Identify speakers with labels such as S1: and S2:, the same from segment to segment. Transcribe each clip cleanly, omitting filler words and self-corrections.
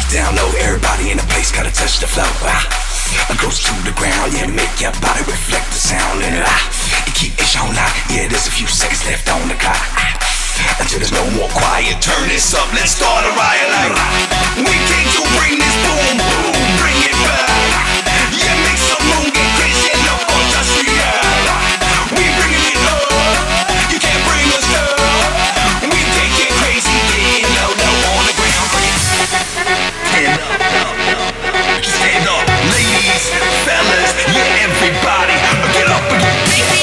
S1: Down low, everybody in the place gotta touch the floor. Goes to the ground, yeah, make your body reflect the sound. And you keep it on out, yeah, there's a few seconds left on the clock. Until there's no more quiet, turn this up, let's start a riot like we came to bring this boom, boom, bring it back. Yeah, make some room, get crazy, look on just real. We bringing it up, you can't bring us down. We take it crazy, yeah, low, low on the ground, bring it. Stand up, ladies, fellas, yeah, everybody, get up and get crazy.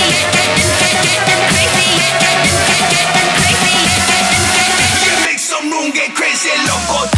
S1: Yeah, make some room, get crazy, loco.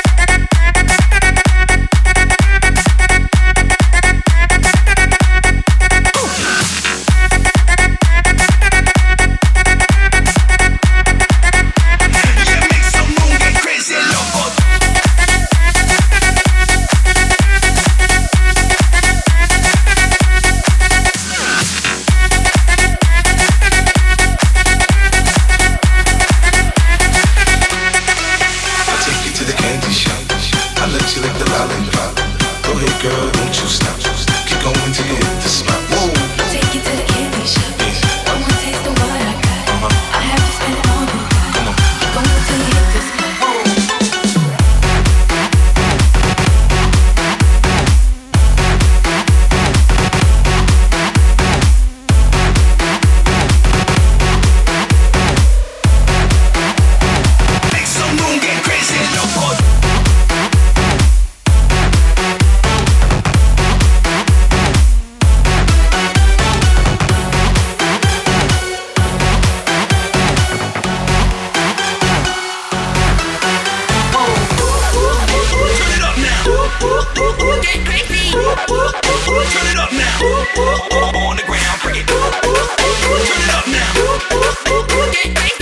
S1: Turn it up now. On the ground, bring it. Turn it up now.